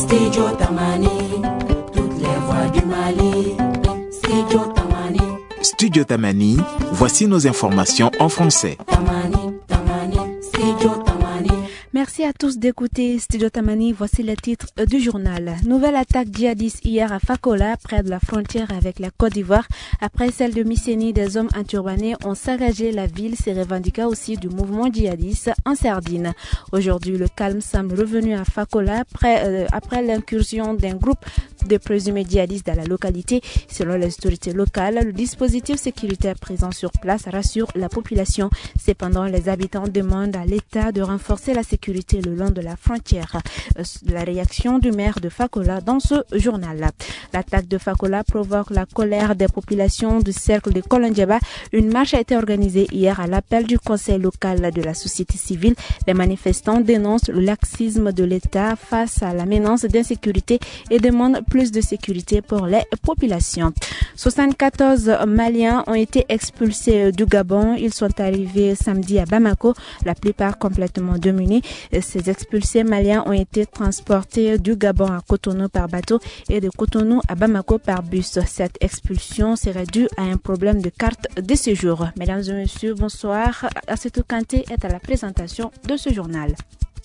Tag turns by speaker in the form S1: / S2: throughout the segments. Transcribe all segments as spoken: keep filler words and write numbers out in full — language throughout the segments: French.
S1: Studio Tamani, toutes les voix du Mali. Studio Tamani.
S2: Studio Tamani, voici nos informations en français.
S1: Tamani, Tamani, Studio Tamani.
S3: Merci à tous d'écouter Studio Tamani. Voici les titres du journal. Nouvelle attaque djihadiste hier à Fakola, près de la frontière avec la Côte d'Ivoire. Après celle de Misséni, des hommes enturbanés ont saccagé la ville. Ces revendiquats aussi du mouvement djihadiste en Sardine. Aujourd'hui, le calme semble revenu à Fakola après, euh, après l'incursion d'un groupe de présumés djihadistes dans la localité. Selon les autorités locales, le dispositif sécuritaire présent sur place rassure la population. Cependant, les habitants demandent à l'État de renforcer la sécurité le long de la frontière. La réaction du maire de Fakola dans ce journal. L'attaque de Fakola provoque la colère des populations du cercle de Kolonjeba. Une marche a été organisée hier à l'appel du conseil local de la société civile. Les manifestants dénoncent le laxisme de l'État face à la menace d'insécurité et demandent plus de sécurité pour les populations. soixante-quatorze Maliens ont été expulsés du Gabon. Ils sont arrivés samedi à Bamako, la plupart complètement démunis. Ces expulsés maliens ont été transportés du Gabon à Cotonou par bateau et de Cotonou à Bamako par bus. Cette expulsion serait due à un problème de carte de séjour. Mesdames et messieurs, bonsoir. Assetou Kanté est à la présentation de ce journal.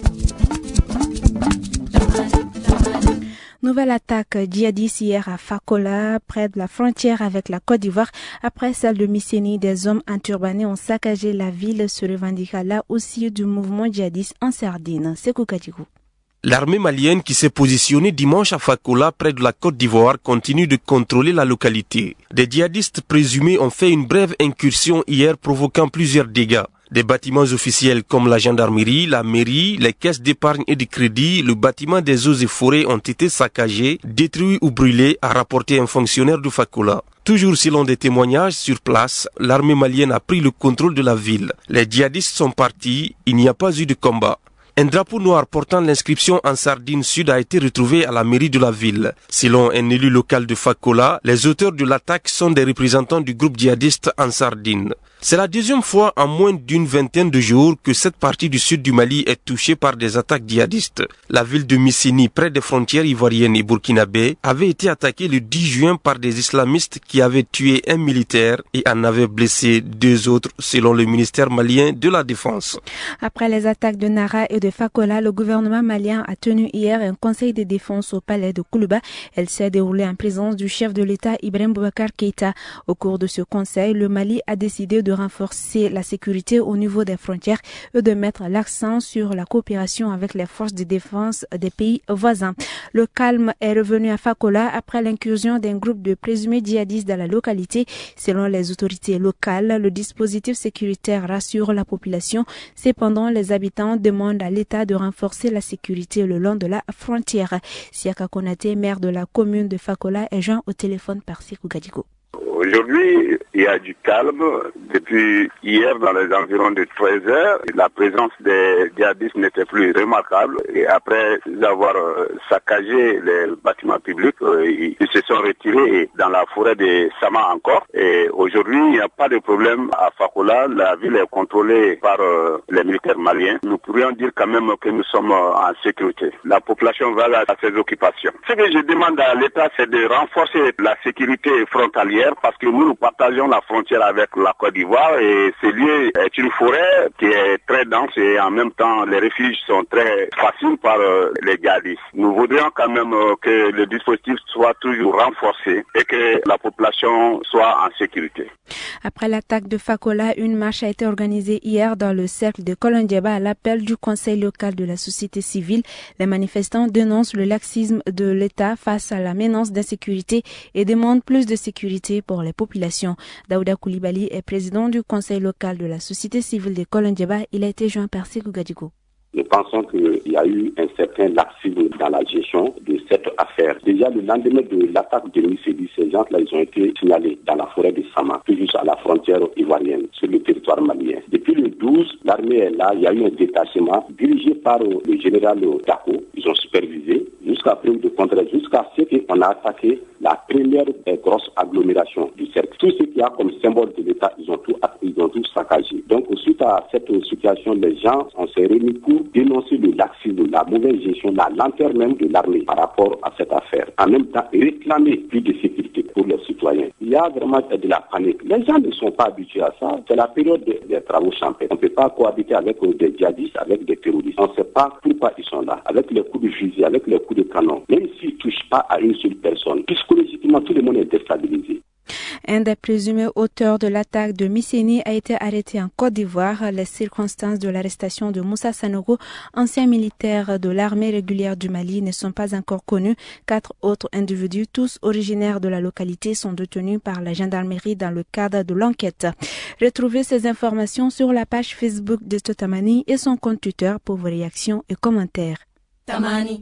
S3: Nouvelle attaque djihadiste hier à Fakola, près de la frontière avec la Côte d'Ivoire. Après celle de Misséni, des hommes enturbanés ont saccagé la ville, se revendiquant là aussi du mouvement djihadiste en Sardine. Sekou Kadjigou.
S4: L'armée malienne qui s'est positionnée dimanche à Fakola, près de la Côte d'Ivoire, continue de contrôler la localité. Des djihadistes présumés ont fait une brève incursion hier, provoquant plusieurs dégâts. Des bâtiments officiels comme la gendarmerie, la mairie, les caisses d'épargne et de crédit, le bâtiment des eaux et forêts ont été saccagés, détruits ou brûlés, a rapporté un fonctionnaire de Fakola. Toujours selon des témoignages sur place, l'armée malienne a pris le contrôle de la ville. Les djihadistes sont partis, il n'y a pas eu de combat. Un drapeau noir portant l'inscription en Sardine Sud a été retrouvé à la mairie de la ville. Selon un élu local de Fakola, les auteurs de l'attaque sont des représentants du groupe djihadiste en Sardine. C'est la deuxième fois en moins d'une vingtaine de jours que cette partie du sud du Mali est touchée par des attaques djihadistes. La ville de Misséni, près des frontières ivoiriennes et burkinabé, avait été attaquée le dix juin par des islamistes qui avaient tué un militaire et en avaient blessé deux autres, selon le ministère malien de la Défense.
S3: Après les attaques de Nara et de Fakola, le gouvernement malien a tenu hier un conseil de défense au palais de Koulouba. Elle s'est déroulée en présence du chef de l'État Ibrahim Boubacar Keïta. Au cours de ce conseil, le Mali a décidé de de renforcer la sécurité au niveau des frontières et de mettre l'accent sur la coopération avec les forces de défense des pays voisins. Le calme est revenu à Fakola après l'incursion d'un groupe de présumés djihadistes dans la localité. Selon les autorités locales, le dispositif sécuritaire rassure la population. Cependant, les habitants demandent à l'État de renforcer la sécurité le long de la frontière. Siaka Konaté, maire de la commune de Fakola, est joint au téléphone par Sekou Gadigo.
S5: Aujourd'hui, il y a du calme. Depuis hier, dans les environs de treize heures, la présence des djihadistes n'était plus remarquable. Et après avoir saccagé les bâtiments publics, ils se sont retirés dans la forêt de Sama encore. Et aujourd'hui, il n'y a pas de problème à Fakola. La ville est contrôlée par les militaires maliens. Nous pourrions dire quand même que nous sommes en sécurité. La population va à ses occupations. Ce que je demande à l'État, c'est de renforcer la sécurité frontalière, parce que nous, nous partageons la frontière avec la Côte d'Ivoire et ce lieu est une forêt qui est très dense et en même temps les refuges sont très faciles par euh, les djihadistes. Nous voudrions quand même euh, que le dispositif soit toujours renforcé et que la population soit en sécurité.
S3: Après l'attaque de Fakola, une marche a été organisée hier dans le cercle de Kolonjeba à l'appel du conseil local de la société civile. Les manifestants dénoncent le laxisme de l'État face à la menace d'insécurité et demandent plus de sécurité pour les populations. Daouda Koulibaly est président du conseil local de la société civile de Kolonjeba. Il a été joint par Sekou Gadigo.
S6: Nous pensons qu'il y a eu un certain laxisme dans la gestion de cette affaire. Déjà, le lendemain de l'attaque de Misséni, ces gens-là, ils ont été signalés dans la forêt de Sama, toujours à la frontière ivoirienne, sur le territoire malien. Depuis le douze, l'armée est là, il y a eu un détachement dirigé par le général Dako. Ils ont supervisé jusqu'à preuve de contraire, jusqu'à ce qu'on a attaqué la première grosse agglomération du cercle. Tout ce qu'il y a comme symbole de l'État, ils ont tout attaqué. ils ont tout saccagé. Donc, suite à cette situation, les gens, on s'est réunis pour dénoncer le laxisme, la mauvaise gestion, la lenteur même de l'armée par rapport à cette affaire. En même temps, réclamer plus de sécurité pour les citoyens. Il y a vraiment de la panique. Les gens ne sont pas habitués à ça. C'est la période des, des travaux champêtres. On ne peut pas cohabiter avec des djihadistes, avec des terroristes. On ne sait pas pourquoi ils sont là. Avec les coups de fusil, avec les coups de canon. Même s'ils ne touchent pas à une seule personne. Psychologiquement, tout le monde est déstabilisé.
S3: Un des présumés auteurs de l'attaque de Misséni a été arrêté en Côte d'Ivoire. Les circonstances de l'arrestation de Moussa Sanogo, ancien militaire de l'armée régulière du Mali, ne sont pas encore connues. Quatre autres individus, tous originaires de la localité, sont détenus par la gendarmerie dans le cadre de l'enquête. Retrouvez ces informations sur la page Facebook de Studio Tamani et son compte Twitter pour vos réactions et commentaires.
S1: Tamani.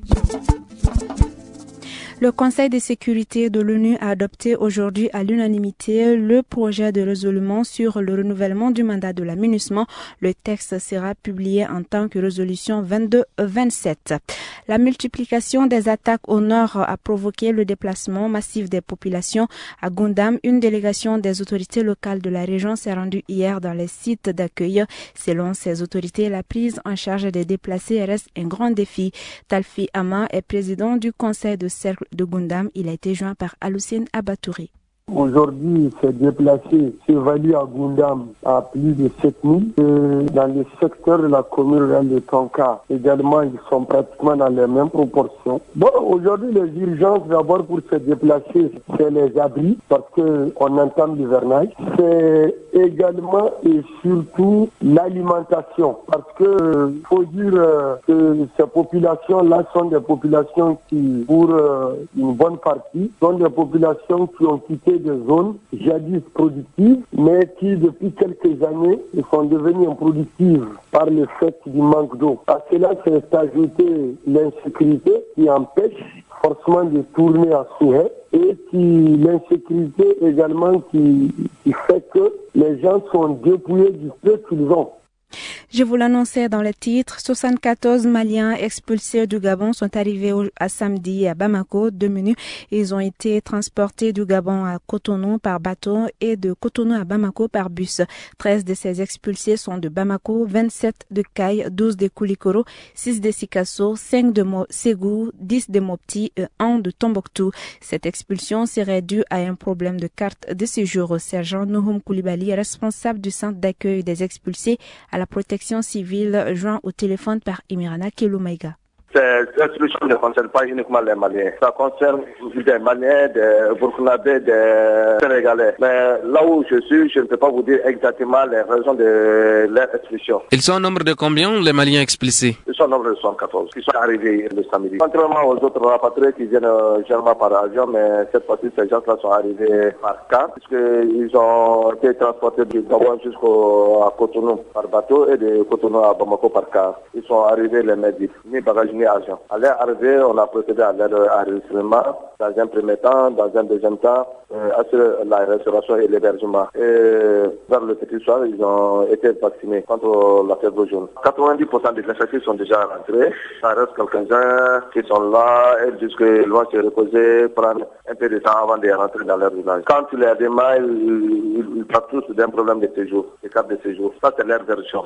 S3: Le Conseil de sécurité de l'ONU a adopté aujourd'hui à l'unanimité le projet de résolution sur le renouvellement du mandat de la MINUSMA. Le texte sera publié en tant que résolution vingt-deux vingt-sept. La multiplication des attaques au nord a provoqué le déplacement massif des populations. À Gundam, une délégation des autorités locales de la région s'est rendue hier dans les sites d'accueil. Selon ces autorités, la prise en charge des déplacés reste un grand défi. Talfi Ama est président du conseil de cercle de Gundam. Il a été joint par Aloussine Abatouri.
S7: Aujourd'hui, ces déplacés s'évaluent à Gundam à plus de sept mille. Et dans le secteur de la commune rurale de Tonka, également, ils sont pratiquement dans les mêmes proportions. Bon, aujourd'hui, les urgences, d'abord pour se déplacer, c'est les abris, parce qu'on entame l'hivernage. C'est également et surtout l'alimentation, parce que il faut dire euh, que ces populations-là sont des populations qui, pour euh, une bonne partie, sont des populations qui ont quitté des zones jadis productives, mais qui depuis quelques années sont devenues improductives par le fait du manque d'eau. À cela s'est ajouté l'insécurité qui empêche forcément de tourner à souhait et qui l'insécurité également qui, qui fait que les gens sont dépouillés du peu qu'ils ont.
S3: Je vous l'annonçais dans le titre, soixante-quatorze Maliens expulsés du Gabon sont arrivés au, à samedi à Bamako, deux minutes. Ils ont été transportés du Gabon à Cotonou par bateau et de Cotonou à Bamako par bus. treize de ces expulsés sont de Bamako, vingt-sept de Caille, douze de Koulikoro, six de Sikasso, cinq de Ségou, dix de Mopti et un de Tombouctou. Cette expulsion serait due à un problème de carte de séjour. Sergent Nouhoum Koulibaly, responsable du centre d'accueil des expulsés à la protection civile, joint au téléphone par Imirana Keloumaïga.
S8: Cette expulsion ne concerne pas uniquement les Maliens. Ça concerne des Maliens, des Burkinabés, des Sénégalais. Mais là où je suis, je ne peux pas vous dire exactement les raisons de leur expulsion.
S9: Ils sont au nombre de combien, les Maliens expulsés?
S8: Ils sont au nombre de soixante-quatorze qui sont arrivés le samedi. Contrairement aux autres rapatriés qui viennent généralement par avion, mais cette fois-ci, ces gens-là sont arrivés par car, puisqu'ils ont été transportés du Gabon jusqu'à Cotonou par bateau et de Cotonou à Bamako par car. Ils sont arrivés les midi, ni bagages ni argent. À leur arrivée, on a procédé à leur enregistrement dans un premier temps, dans un deuxième temps, euh, assurer la restauration et l'hébergement. Et vers le petit soir, ils ont été vaccinés contre la fièvre jaune. quatre-vingt-dix pour cent des effectifs sont déjà rentrés. Ça reste quelques-uns qui sont là et jusqu'ils vont se reposer, prendre un peu de temps avant de rentrer dans leur village. Quand tu les démarres, ils, ils, ils partent tous d'un problème de séjour, des cartes de séjour. Ça, c'est leur version.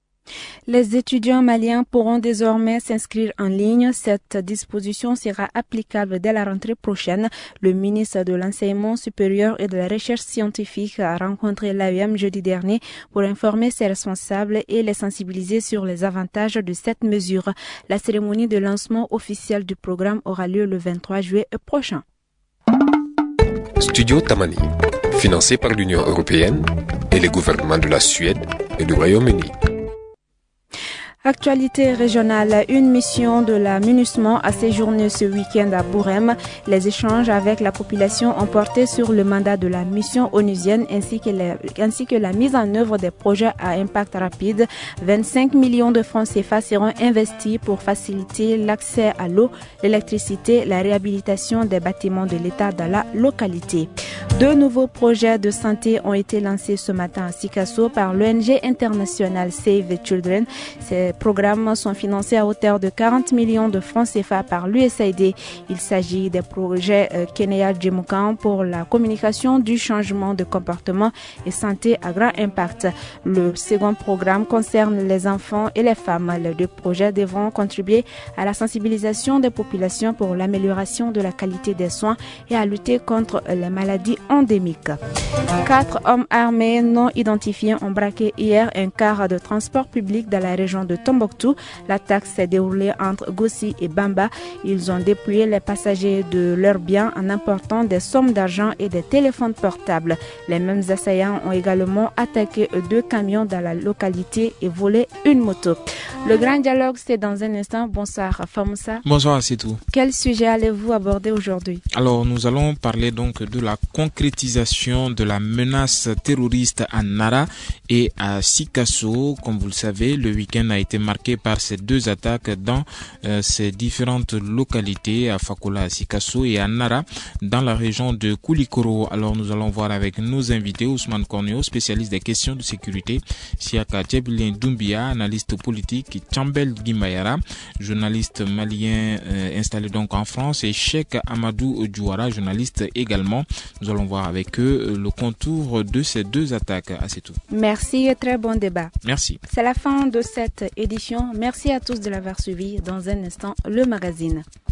S3: Les étudiants maliens pourront désormais s'inscrire en ligne. Cette disposition sera applicable dès la rentrée prochaine. Le ministre de l'Enseignement supérieur et de la Recherche scientifique a rencontré l'A E M jeudi dernier pour informer ses responsables et les sensibiliser sur les avantages de cette mesure. La cérémonie de lancement officiel du programme aura lieu le vingt-trois juillet prochain.
S10: Studio Tamani, financé par l'Union européenne et les gouvernements de la Suède et du Royaume-Uni.
S3: Actualité régionale, une mission de la MINUSMA a séjourné ce week-end à Bourem. Les échanges avec la population ont porté sur le mandat de la mission onusienne ainsi que, la, ainsi que la mise en œuvre des projets à impact rapide. vingt-cinq millions de francs C F A seront investis pour faciliter l'accès à l'eau, l'électricité, la réhabilitation des bâtiments de l'État dans la localité. Deux nouveaux projets de santé ont été lancés ce matin à Sikasso par l'O N G internationale Save the Children. Ces programmes sont financés à hauteur de quarante millions de francs C F A par l'U S A I D. Il s'agit des projets euh, Kenya Djemukan pour la communication du changement de comportement et santé à grand impact. Le second programme concerne les enfants et les femmes. Les deux projets devront contribuer à la sensibilisation des populations pour l'amélioration de la qualité des soins et à lutter contre les maladies endémiques. Quatre hommes armés non identifiés ont braqué hier un car de transport public dans la région de Tombouctou. L'attaque s'est déroulée entre Gossi et Bamba. Ils ont dépouillé les passagers de leurs biens en emportant des sommes d'argent et des téléphones portables. Les mêmes assaillants ont également attaqué deux camions dans la localité et volé une moto. Le grand dialogue, c'est dans un instant. Bonsoir Famoussa.
S11: Bonsoir, c'est tout.
S3: Quel sujet allez-vous aborder aujourd'hui?
S11: Alors, nous allons parler donc de la concrétisation de la menace terroriste à Nara et à Sikasso. Comme vous le savez, le week-end a été marqué par ces deux attaques dans euh, ces différentes localités, à Fakola, à Sikasso et à Nara, dans la région de Koulikoro. Alors, nous allons voir avec nos invités, Ousmane Korneo, spécialiste des questions de sécurité, Siaka Djebilien Doumbia, analyste politique, Chambel Guimayara, journaliste malien euh, installé donc en France, et Cheikh Amadou Djouara, journaliste également. Nous allons voir avec eux le contour de ces deux attaques. Ah, c'est tout.
S3: Merci et très bon débat.
S11: Merci.
S3: C'est la fin de cette édition. Merci à tous de l'avoir suivi. Dans un instant, le magazine.